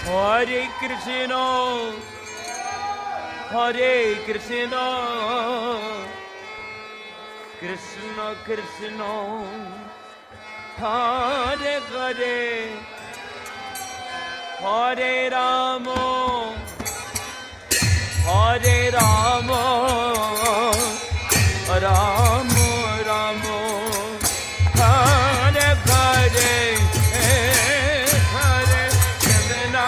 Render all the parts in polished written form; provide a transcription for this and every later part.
Hare Krishna, Hare Krishna, Krishna Krishna, Hare Hare, Hare Rama, Hare Rama, Rama Rama, Hare Hare, Hare Krishna.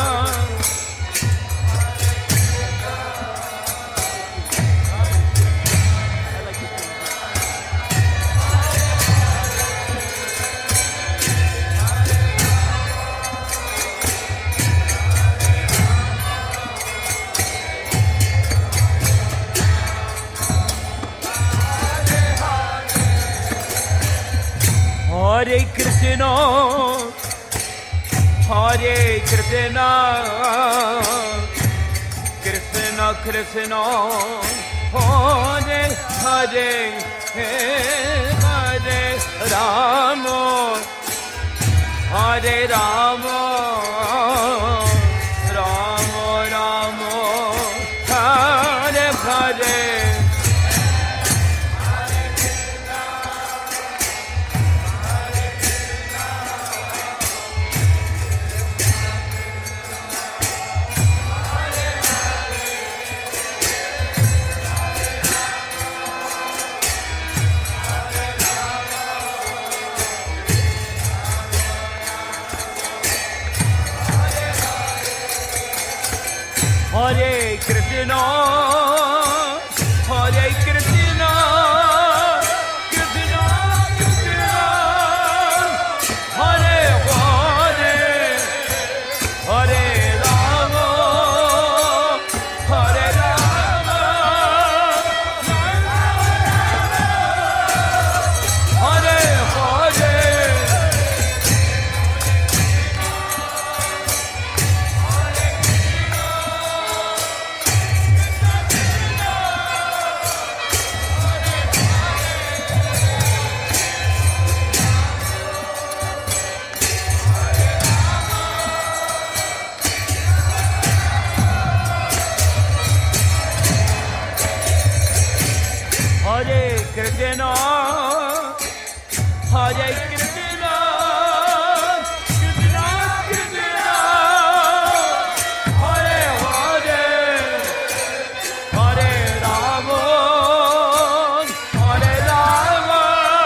Hare Krishna, Hare Krishna, Krishna Krishna, Hare Hare, Hare Rama, Hare Rama, Rama Rama, Hare Hare. Hare Krishna, Hare Krishna, Krishna Krishna, Hare Hare, Hare Rama, Hare Rama, Hare Hare. Hare Krishna, Hare Krishna, Krishna Krishna, Hare Hare, Hare Rama, Hare Rama,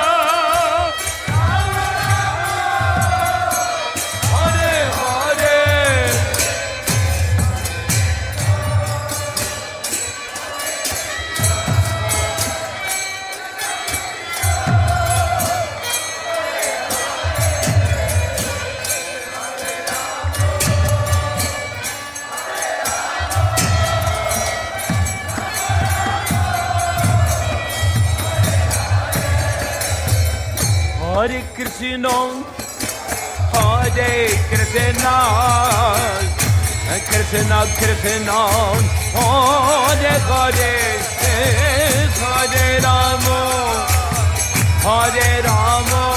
Hare Hare. Hare Krishna, Hare Krishna, Krishna Krishna, Hare Hare, Hare Rama, Hare Rama,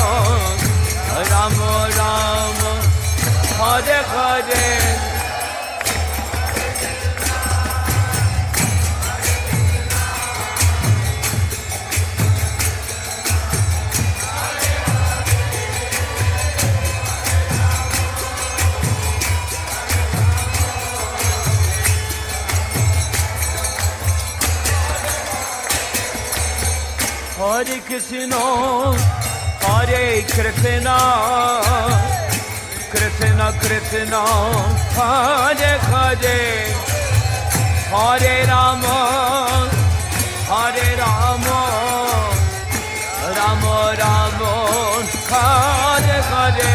Rama Rama, Hare Hare. Hare Krishna, Hare Krishna, Krishna Krishna, Hare Hare, Hare Rama, Hare Rama, Rama Rama, Hare Hare.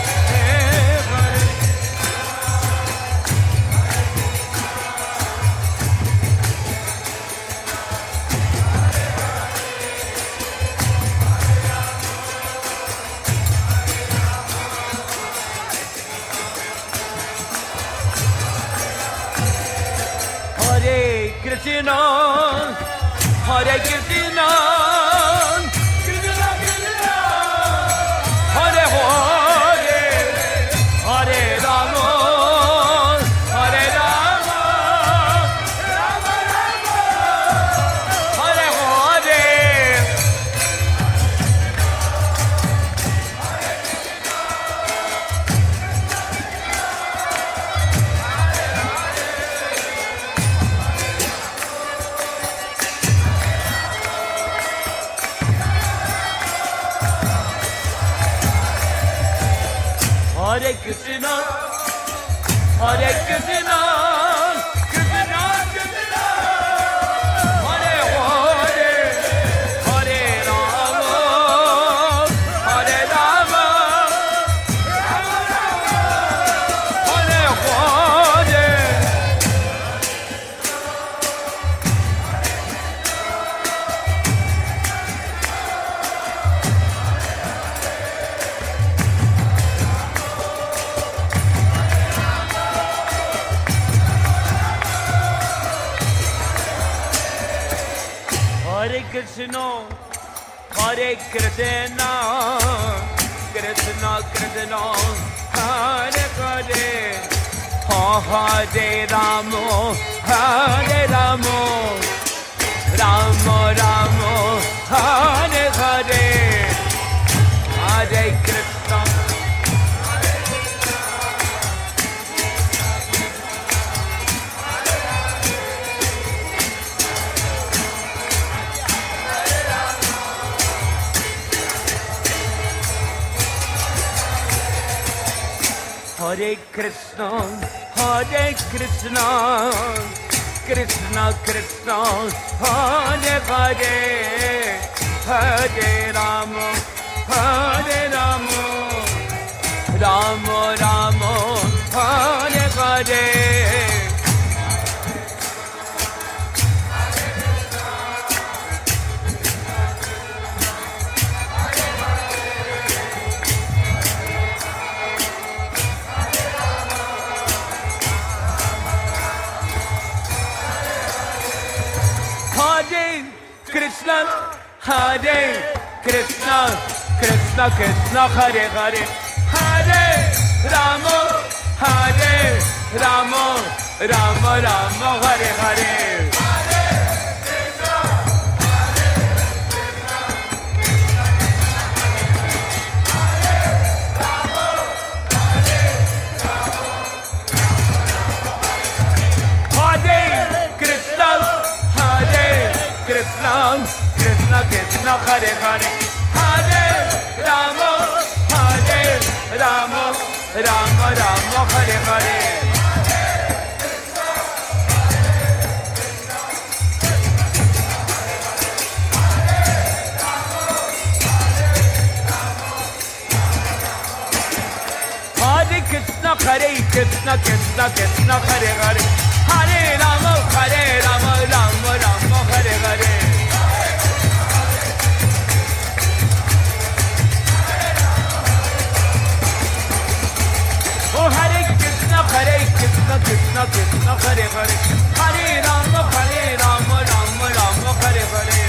Hare Krishna, Hare Krishna, Krishna Krishna, Hare Hare, Hare Rama, Krishna, Hare Krishna, Krishna Krishna, Hare Hare, Hare Rama, Hare Rama, Hare Hare. Hare Krishna, Hare Krishna, Krishna Krishna, Hare Hare, Hare Rama, Hare Rama, Rama Rama, Hare Hare, Hare Krishna. Hare Krishna, Hare Krishna, Krishna Krishna, Hare Hare, Hare Rama, Hare Rama, Rama Rama, Hare Hare. Hare Krishna, Hare Krishna, Krishna Krishna, Hare Hare, Hare Rama, Hare Rama, Rama Rama, Hare Hare. Krishna, Krishna Krishna, Hare Hare, Hare Rama, Hare Rama, Rama Rama, Hare Hare. Hare Krishna, Hare Krishna, Krishna Krishna, Hare Hare, Hare Rama, Rama Rama, Hare Hare. Oh Hare Krishna, Krishna Krishna, Hare Hare, Hare Rama, Rama Rama, Hare Hare.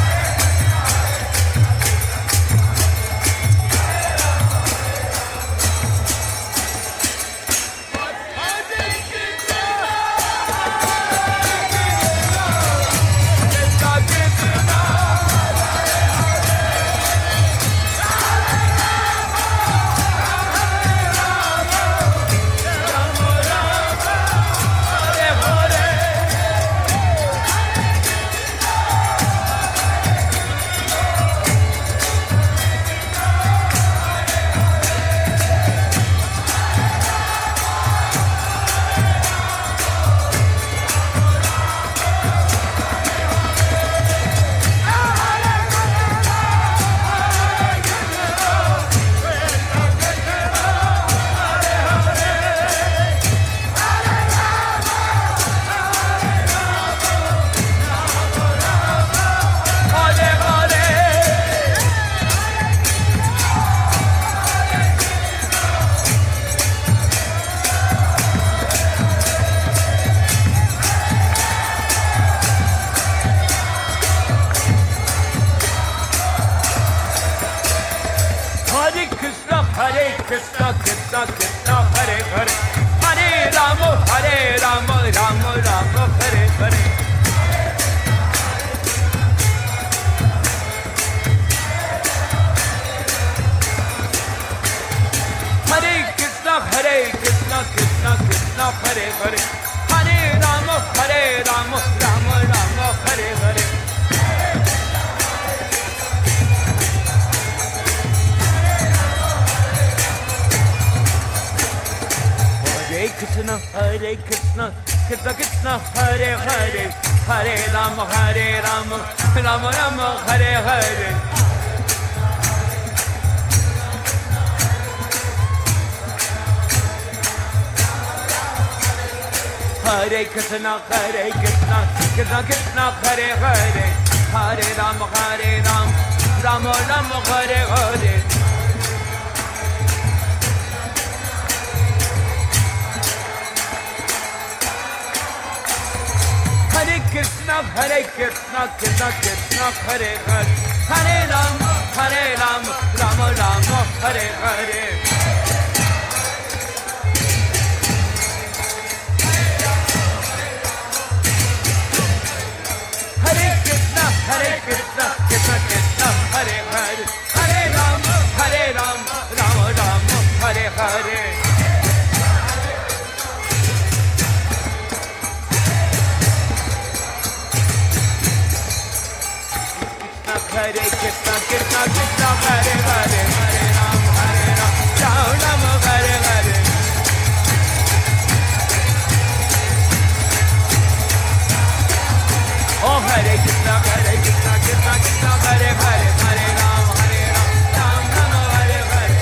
Krishna Krishna Krishna Hare Hare, Hare Rama, Rama Rama, Hare Hare. Hare Krishna Krishna Krishna Hare Hare, Hare Rama, Rama Rama, Hare Hare. Krishna, Krishna Krishna, Hare Hare, Hare Rama, Rama Rama, Hare Hare. Hare Krishna, Krishna Krishna, Hare Hare, Hare Rama, Rama Rama, Hare Hare. Hare Krishna, Krishna Krishna, Hare Hare, Hare Rama, Rama Rama, Hare Hare. Krishna, Krishna Krishna, Hare Hare, Hare Rama, Rama Rama, Hare Hare. Hare Krishna, Krishna Krishna, Hare Hare, Hare Rama, Rama Rama, Hare Hare. Oh, Hare Krishna, Krishna Krishna, Hare Hare, Hare Rama, Rama Rama, Hare Hare.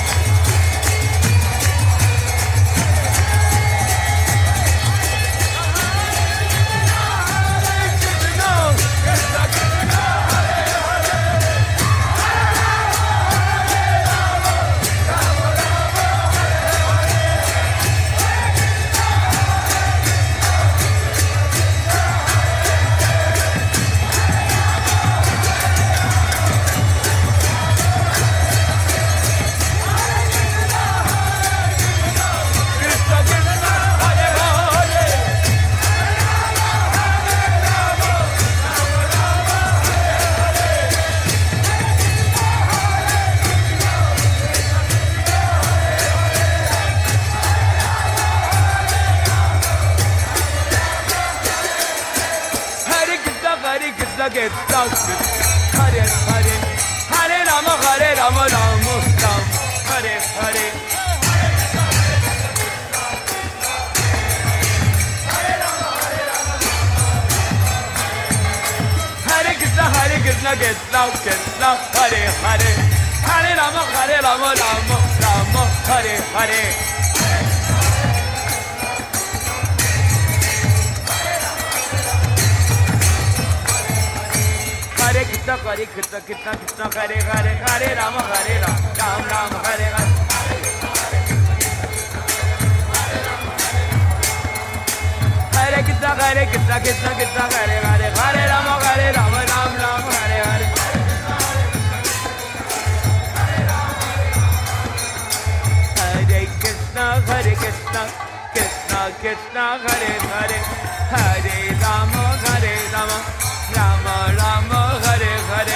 Hare Hare, Hare Rama, Rama Rama, Hare Hare. Hare Krishna, Krishna Krishna, Hare Hare, Hare Rama, Rama Rama, Hare Hare. Hare Krishna, Krishna Krishna, Hare Hare, Hare Rama, Rama Hare Hare. Hare Krishna, Krishna Krishna, Hare Hare, Hare Rama, Rama Hare Hare. Hare Krishna, Krishna Krishna, Hare Hare, Hare Rama, Rama Rama, Hare Hare.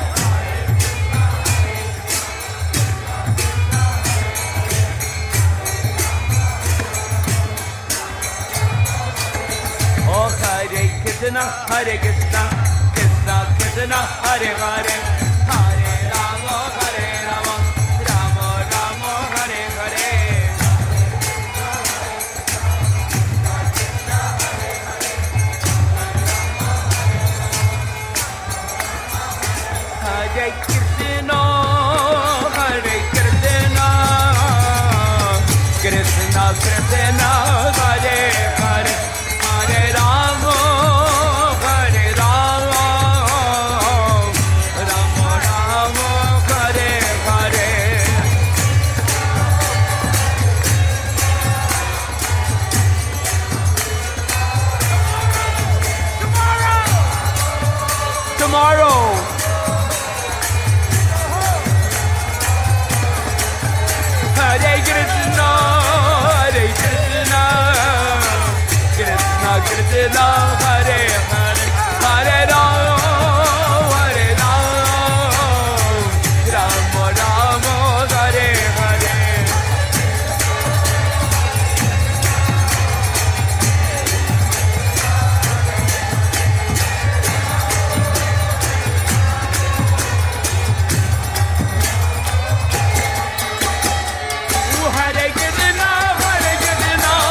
Oh, Hare Krishna, Krishna Krishna, Hare Hare, Hare Rama, Rama Rama, Hare Hare. Hare Krishna, Krishna Krishna, Hare Hare, Hare Rama, Rama Rama, Hare Hare. Tomorrow. Hare Krishna, Krishna Krishna, Hare Hare, Hare Rama, Rama Rama, Hare Hare. Hare Krishna,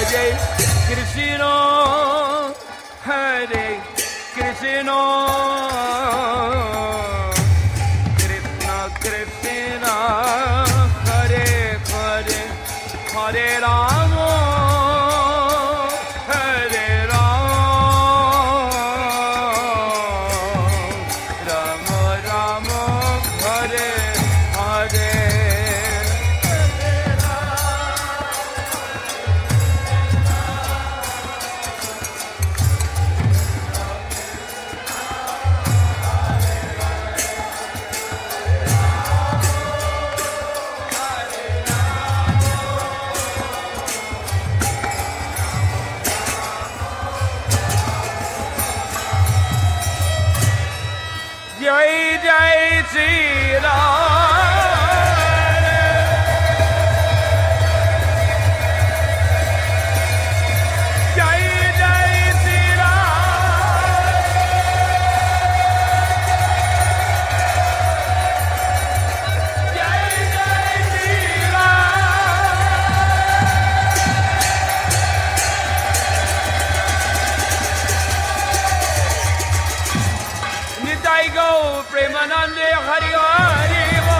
Hare Krishna, Hare Krishna, Krishna Krishna, Hare Hare, Hare Rama, Hare Rama, Rama Rama, Hare Hare. Jai Jai Shri Ram. Jai Jai Shri Ram. Jai Jai Shri Ram. Nitai Go Premanande Hari Hari Go.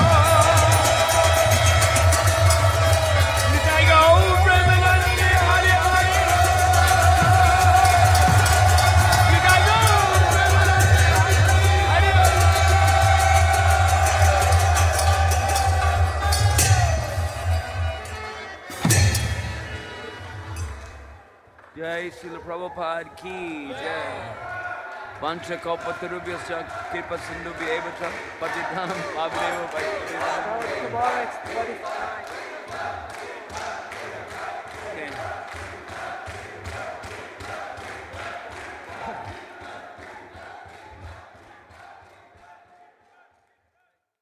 Nitai Go Premanande Hari Hari Go. Nitai Go Premanande Hari Hari Go. Jai Srila Prabhupada Ki Jai. Vancha Kalpatarubhyascha Kripa Sindhu Bhyeva Patitanam Pavaneva Vaishnavam.